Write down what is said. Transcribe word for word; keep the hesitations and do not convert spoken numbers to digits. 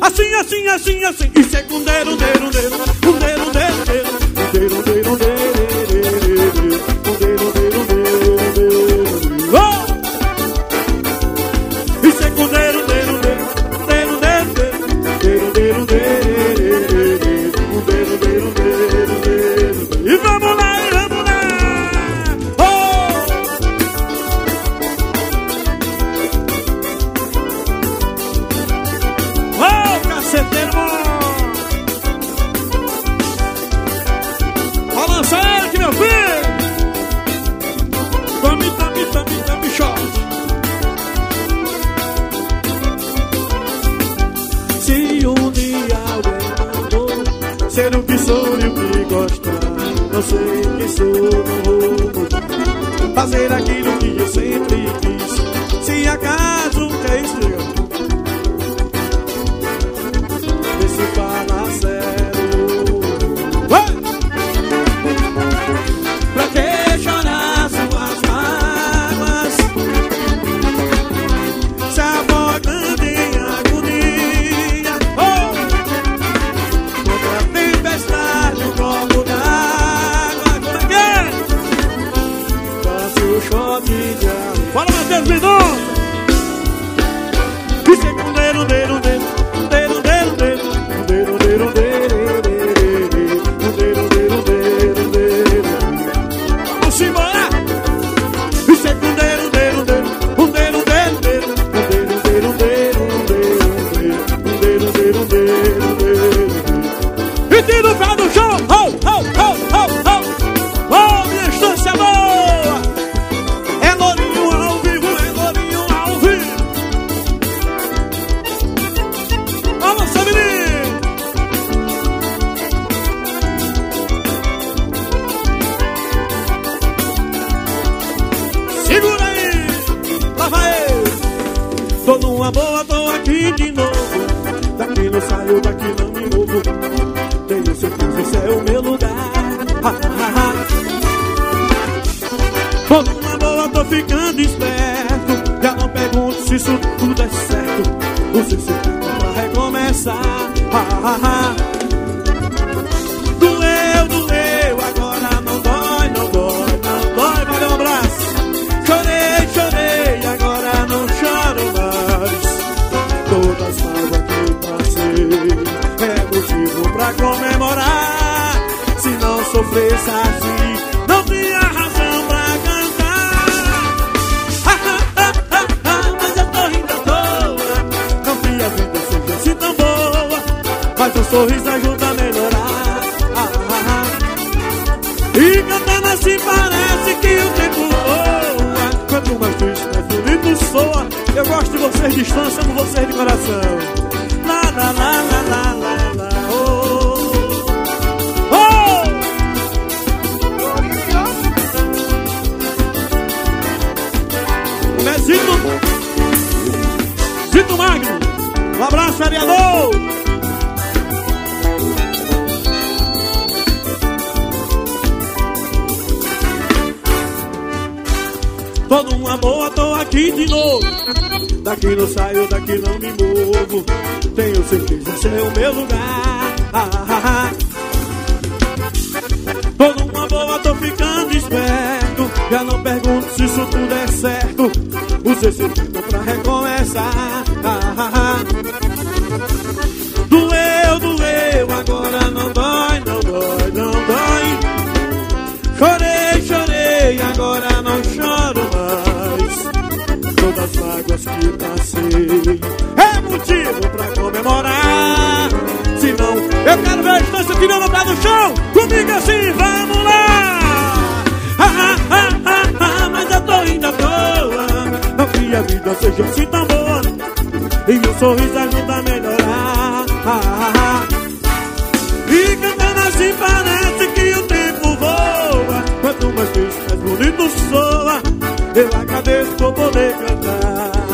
Assim, assim, assim, assim. Isso é com deiro, deiro, deiro. Com deiro, deiro, deiro. Com deiro, deiro, deiro. Com deiro, deiro, deiro. Oh! Isso é com deiro, deiro, deiro. Deiro, deiro, deiro. Deiro, deiro, deiro. Com deiro, deiro, deiro, deiro. E vamos lá, e vamos lá. Oh! Oh, caceteiro bom. Balança ele que meu filho. Tome, tome, tome, tome shot. Se um dia alguém mandou ser o que sou e o que gostar, não sei quem sou, não vou mudar. Fazer aquilo que eu sempre quis. Se acaso quer estrear, vê se fala sério. Ué! Pra que chorar suas mágoas, se afogando em agonia? Oh! Contra a tempestade, um copo d'água. Como é que é? Faça o shot de água. Fala, Matheus Mendonça! Isso é com deiro, deiro, deiro. Deiro, deiro, deiro. Deiro, deiro, deiro, deiro. Deiro, deiro, deiro, deiro. Vamos embora! Isso é com deiro, deiro, deiro. Um deiro, deiro, deiro. Um deiro, deiro, deiro. Um deiro, deiro, deiro, deiro. E tira o pé do chão! Oh, oh, oh, oh, oh! Oh, minha estância boa! É lourinho ao vivo, é lourinho ao vivo! Vamos, menino! Segura aí! Lá vai ele! Tô numa boa, tô aqui de novo. Daqui não saio, daqui não me movo. Tenho certeza, esse é o meu lugar. Ha, ha, ha. Tô numa boa, tô ficando esperto. Já não pergunto se isso tudo é certo. Use esse tempo pra recomeçar. Ha, ha, ha. Doeu, doeu, agora não dói, não dói, não dói. Valeu, um abraço. Chorei, chorei, agora não choro mais. Todas as mágoas que passei é motivo pra comemorar. Se não sofresse assim, não tinha razão pra cantar. Ah, ah, ah, ah, ah, mas eu tô rindo à toa. Não que a vida seja assim tão boa, mas o sorriso ajuda a melhorar. Ah, ah, ah. E cantando assim parece que o tempo voa. Quanto mais triste, mais bonito soa. Eu gosto de vocês de distância, amo vocês de coração. Lá, lá, lá, lá, lá, lá, lá. Oh, oh. É Zito Zito Magno. Um abraço, vereador. Tô numa boa, tô aqui de novo. Daqui não saio, daqui não me movo. Tenho certeza, esse é o meu lugar. Ah, ah, ah. Tô numa boa, tô ficando esperto. Já não pergunto se isso tudo é certo. Use esse tempo pra recomeçar. Ah, ah, ah. Doeu, doeu, agora não dói, não dói, não dói. Chorei, chorei, agora não choro mais. Todas as mágoas que passei é motivo pra comemorar. Se não, eu quero ver a distância tirando o pé do chão. Comigo assim, vamos lá. Ah, ah, ah, ah, ah, mas eu tô indo à toa. Não que a vida seja assim tão boa, e meu sorriso ajuda a melhorar. Ah, ah, ah. E cantando assim parece que o tempo voa. Quanto mais triste, mais bonito soa. Eu agradeço por poder cantar.